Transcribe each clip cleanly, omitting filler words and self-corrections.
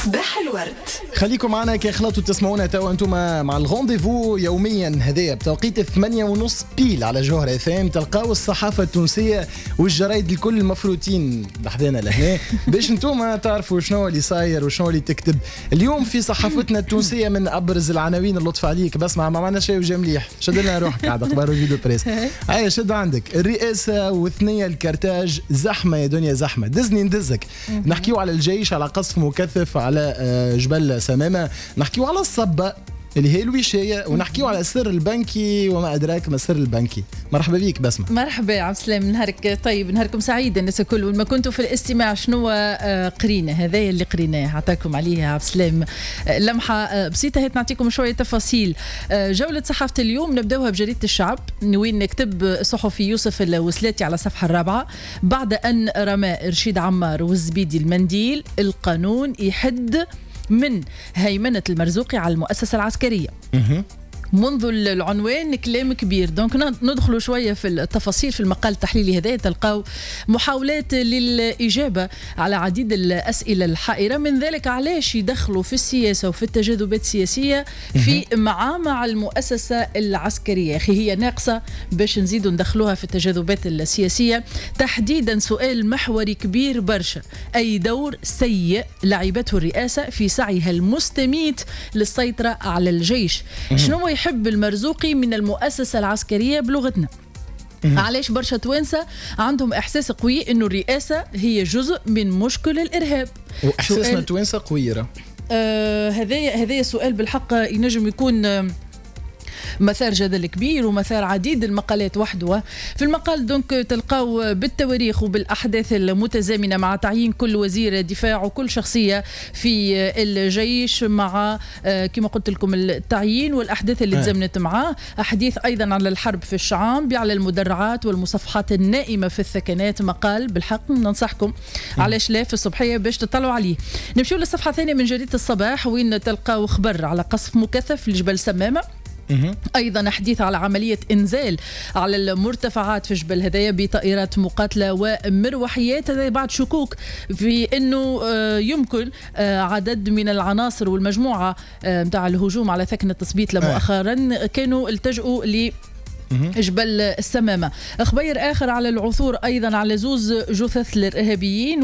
صباح الورد. خليكم معنا كي خلطوا تسمعونا توا انتم مع الغونديفو يوميا هذايا بتوقيت 8:30 بيل على جوهر اف ام. تلقاو الصحافه التونسيه والجرايد الكل مفروتين لحظانا لهنا باش انتم تعرفوا شنو اللي صاير وشنو اللي تكتب اليوم في صحافتنا التونسيه. من ابرز العناوين اللطف عليك بس ما معنا شيء وجا مليح. شد لنا روحك عاد اخبار الفيديو بريس. هيا شد عندك الرئاسه وثنيه الكرتاج زحمه يا دنيا زحمه. دزني ندزك. نحكيو على الجيش، على قصف مكثف على جبل سمامه، نحكيو على الصبه اللي هي الوشايه، ونحكيو على السر البنكي وما ادراك ما السر البنكي. مرحبا بيك بسمه. مرحبا عبد السلام، نهارك طيب، نهاركم سعيد الناس الكل. وما كنتوا في الاستماع شنو قرينا هذا اللي قريناه عطاكم عليه عبد السلام لمحه بسيطه هيك نعطيكم شويه تفاصيل. جوله صحافه اليوم نبداوها بجريده الشعب وين نكتب الصحفي يوسف الوسلاتي على الصفحه الرابعه: بعد ان رمى رشيد عمار والزبيدي المنديل القانون يحد من هيمنة المرزوقي على المؤسسة العسكرية. منذ العنوان كلام كبير. دونك ندخلوا شويه في التفاصيل في المقال التحليلي هذا. تلقاو محاولات للاجابه على عديد الاسئله الحائره، من ذلك علاش يدخلوا في السياسه وفي التجاذبات السياسيه في مع المؤسسه العسكريه. اخي هي ناقصه باش نزيدوا ندخلوها في التجاذبات السياسيه. تحديدا سؤال محوري كبير برشا: اي دور سيء لعبته الرئاسه في سعيها المستميت للسيطره على الجيش؟ شنو يحب المرزوقي من المؤسسة العسكرية بلغتنا؟ علاش برشا توانسة عندهم إحساس قوي إنه الرئاسة هي جزء من مشكل الإرهاب؟ وإحساسنا توانسة قويرة. هذا سؤال بالحق ينجم يكون مثار جدل كبير ومثار عديد المقالات وحده. في المقال دونك تلقاو بالتواريخ وبالأحداث المتزامنة مع تعيين كل وزير دفاع وكل شخصية في الجيش، مع كما قلت لكم التعيين والأحداث اللي تزامنت معاه. أحاديث أيضا على الحرب في الشعب، على المدرعات والمصفحات النائمة في الثكنات. مقال بالحق ننصحكم علاش لا في الصبحية باش تطلعوا عليه. نمشيو للصفحة الثانية من جريدة الصباح وين تلقاو خبر على قصف مكثف لجبل سمامة. أيضا حديث على عملية إنزال على المرتفعات في جبل هدايا بطائرات مقاتلة ومروحيات. هذا بعد شكوك في أنه يمكن عدد من العناصر والمجموعة متاع الهجوم على ثكنة تثبيت مؤخرا كانوا التجؤوا ل جبل السمامة. خبير آخر على العثور أيضا على زوز جثث للإرهابيين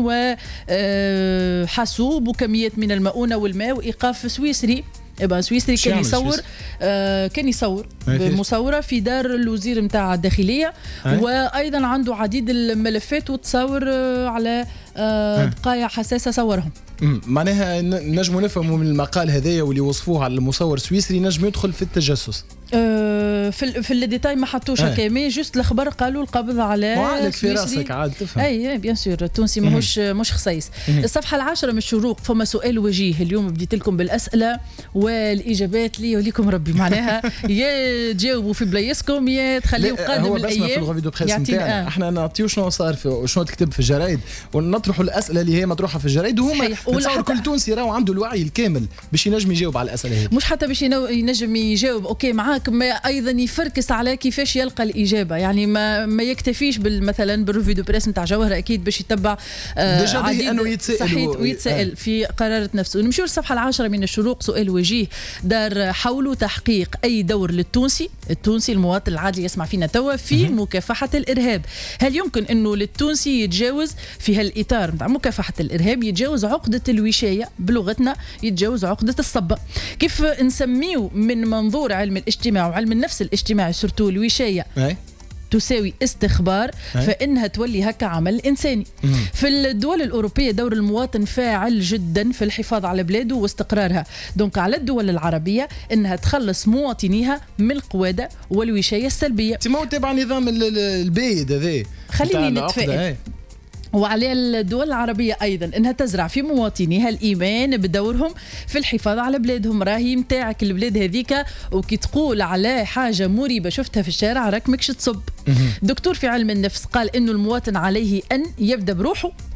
وحاسوب وكميات من المؤونة والماء وإيقاف سويسري. سويسري كان يصور بمصورة في دار الوزير متاع الداخلية، وأيضا عنده عديد الملفات وتصور على بقايا حساسة صورهم. معناها نجموا نفهموا من المقال هذايا واللي وصفوه على المصور سويسري نجم يدخل في التجسس. في الديتاي ما حطوش هكا، مي جوست الخبر قالوا القبض على وعليك في راسك عاد تفهم. اي بيان سور التونسي مش خصيص. الصفحه العاشرة من الشروق فما سؤال وجيه. اليوم بديت لكم بالاسئله والاجابات لي وليكم ربي، معناها يا تجاوبوا في بلايصكم يا تخليوا قادم الايام. هو بس في الغوفيدو بريس نتاعنا احنا نعطيو شنو صار وشنو تكتب في الجرايد ونطرحوا الاسئله اللي هي مطروحه في الجرايد، وهما نتصور كل تونسي راهو عنده الوعي الكامل باش ينجم يجاوب على الاسئله هذه. مش حتى باش ينجم يجاوب اوكي معاك، ما ايضا يفركس على كيفاش يلقى الاجابه. يعني ما يكتفيش مثلا بالريفيو دو بريس نتاع جوهر اكيد باش يتبع عديد انه يتسائل ويتسائل في قرارة نفسه. نمشيو للصفحه العاشرة من الشروق. سؤال وجيه دار حول تحقيق اي دور للتونسي المواطن العادي يسمع فينا توا في مكافحه الارهاب. هل يمكن انه للتونسي يتجاوز في هالاطار نتاع مكافحه الارهاب، يتجاوز عقده الوشايه بلغتنا، يتجاوز عقده الصبه؟ كيف نسميو من منظور علم الاجتماع وعلم النفس الاجتماعي سورتو الوشايه تساوي استخبار، فإنها تولي هكا عمل إنساني. في الدول الأوروبية دور المواطن فاعل جدا في الحفاظ على بلاده واستقرارها. دونك على الدول العربية إنها تخلص مواطنيها من القوادة والوشاية السلبية. تما تبع نظام البايد هذا. خليني نتفائل. وعلى الدول العربية أيضا أنها تزرع في مواطنيها الإيمان بدورهم في الحفاظ على بلادهم. راهي متاعك البلاد هذيك، وكي تقول على حاجة مريبة شفتها في الشارع راك مكش تصب. دكتور في علم النفس قال أنه المواطن عليه أن يبدأ بروحه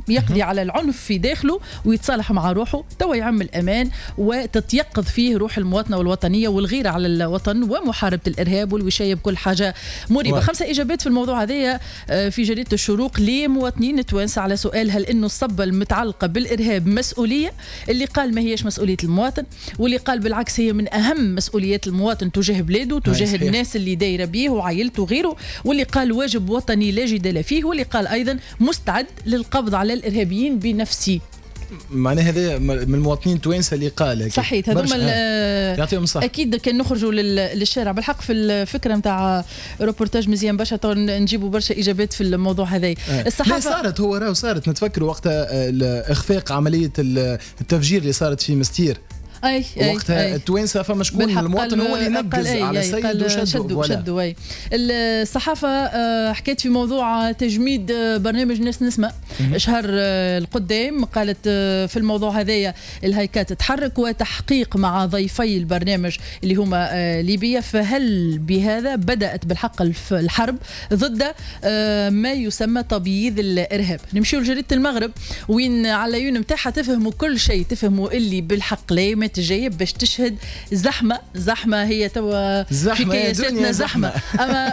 يقضي على العنف في داخله ويتصالح مع روحه، توا يعم الأمان وتتيقظ فيه روح المواطنة والوطنية والغيرة على الوطن ومحاربة الإرهاب والوشاية بكل حاجة مريبة. 5 إجابات في الموضوع هذا في جريدة الشروق لمواطنين توانسة على سؤال هل إنه الصبة المتعلقة بالإرهاب مسؤولية؟ اللي قال ما هيش مسؤولية المواطن، واللي قال بالعكس هي من أهم مسؤوليات المواطن تجاه بلاده تجاه الناس اللي دايرة بيه وعائلته وغيره، واللي قال واجب وطني لا جدال فيه، واللي قال أيضا مستعد للقبض على الإرهابيين بنفسي. معناها هذا من المواطنين التوانسه اللي قال صحيح هذوما يعطيهم صح. اكيد كان نخرجوا للشارع بالحق في الفكره نتاع روبورتاج مزيان برشا نجيبوا برشا اجابات في الموضوع هذا. الصحافه صارت صارت نتفكروا وقتها اخفاق عمليه التفجير اللي صارت في مستير. وقتها التوانسه فما شكون من المواطن هو اللي نقز على السيد وشدوا. الصحافه حكيت في موضوع تجميد برنامج ناس نسمع شهر القدام، قالت في الموضوع هذايا الهيكات تتحرك وتحقيق مع ضيفي البرنامج اللي هما ليبيا، فهل بهذا بدأت بالحق الحرب ضد ما يسمى تبييض الإرهاب. نمشيو لجريدة المغرب وين على العيون نتاعها تفهموا كل شيء، تفهموا اللي بالحق لا جايه باش تشهد زحمه هي توا في كياساتنا زحمه اما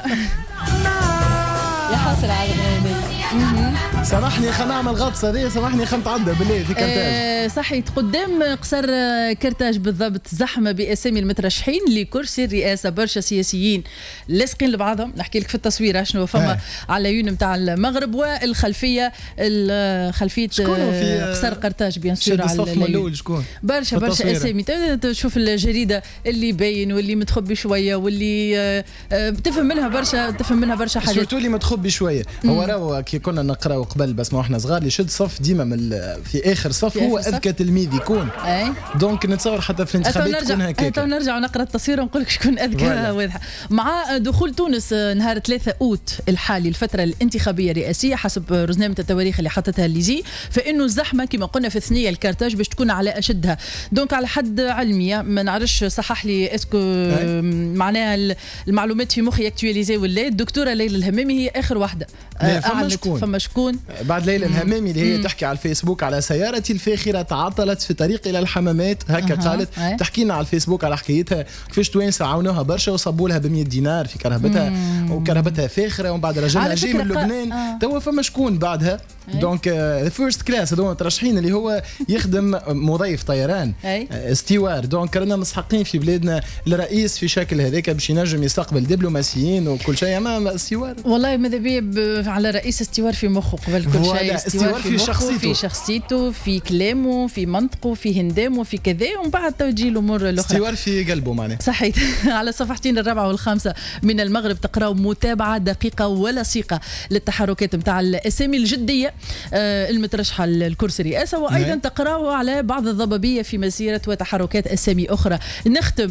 يا حاصل على سامحني خلينا نعمل غطس هذه، سامحني خلينا نتعدى بالله في كرتاج. صحيت قدام قصر كرتاج بالضبط زحمه باسامي المترشحين لكرسي الرئاسه، برشا سياسيين لاصقين لبعضهم. نحكي لك في التصويره شنو فما على العيون نتاع المغرب، والخلفيه خلفيه قصر قرطاج بيان سور على الصف الاول شكون برشا اسامي. تشوف الجريده اللي باين واللي متخبي شويه واللي تفهم منها برشا حاجات، سورتو اللي متخبي شويه. هو راهو كي كنا نقراو قبل بس ما احنا صغار اللي يشد صف ديما من في اخر صف هو اذكى تلميذ يكون. دونك نتصور حتى في الانتخابات تكون هكاك. تو نرجع نقرا التصويره ونقول لك شكون اذكى واضحه. مع دخول تونس نهار 3 اوت الحالي الفتره الانتخابيه الرئاسيه حسب رزنامه التواريخ اللي حطتها الليزي، فانه الزحمه كما قلنا في ثنيه الكارتاج باش تكون على اشدها. دونك على حد علمي ما نعرفش صحح لي اسكو معناها المعلومات في مخي اكتواليزي ولا. الدكتوره ليلى الهمامي هي اخر واحده فما شكون بعد ليلى الهمامي اللي هي تحكي على الفيسبوك على سيارتي الفاخره تعطلت في طريق الى الحمامات هكا قالت. تحكي لنا على الفيسبوك على حكايتها كيفاش توانسه عاونوها برشا وصبوا لها ب 100 دينار في كرهبتها وكرهبتها فاخره، ومن بعد رجلها جاي من لبنان. توا فما شكون بعدها دونك فيرست كلاس هذوما مترشحين اللي هو يخدم مضيف طيران ستيوار. دونك رانا مسحقين في بلادنا الرئيس في شكل هذاك باش ينجم يستقبل دبلوماسيين وكل شيء. اما ستيوار والله ماذا بيا على رئيس ستيوار في مخه قبل كل شيء. ستيوار في شخصيته في كلامه في منطقه في هندامه في كذا، ومن بعد تجي الامور الاخرى. ستيوار في قلبه معناه. صحيح. على صفحتين 4 و5 من المغرب تقراوا متابعه دقيقه ولصيقه للتحركات نتاع الاسامي الجديه المترشحه للكرسي الرئاسه، وايضا تقراوا على بعض الضبابيه في مسيره وتحركات اسامي اخرى. نختم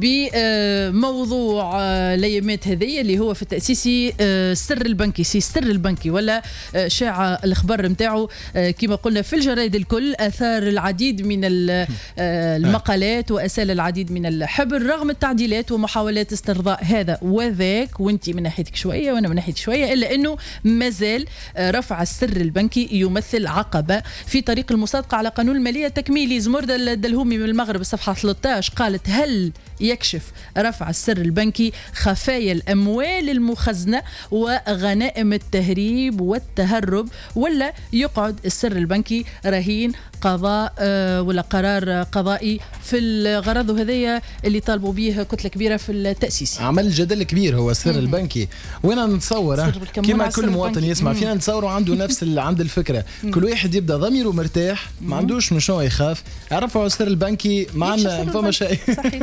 بموضوع الايامات هذه اللي هو في التاسيسي السر البنكي ولا شاع الاخبار نتاعو كما قلنا في الجرائد الكل، اثار العديد من المقالات واسال العديد من الحبر رغم التعديلات ومحاولات استرضاء هذا وذاك، وانت من ناحيتك شويه وانا من ناحيتي شويه، الا انه مازال رفع السر البنكي يمثل عقبه في طريق المصادقه على قانون الماليه التكميلي. زمردة الدلهومي من المغرب الصفحه 13 قالت هل يكشف رفع السر البنكي خفايا الاموال المخزنه وغنائم التهريب والتهرب، ولا يقعد السر البنكي رهين قضاء ولا قرار قضائي في الغرض هذايا اللي طالبوا به كتله كبيره في التاسيس. عمل جدل كبير هو السر البنكي، وانا نتصور كما كل مواطن يسمع فينا نتصوروا عنده نفس عند الفكره. كل واحد يبدا ضميره مرتاح ما عندوش من شنو يخاف، يعرفوا السر البنكي معنا فما شيء.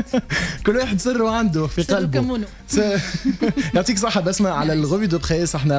كل واحد سره عنده في قلبه. يعطيك صحه. بسمع على الغوفي دو بريس احنا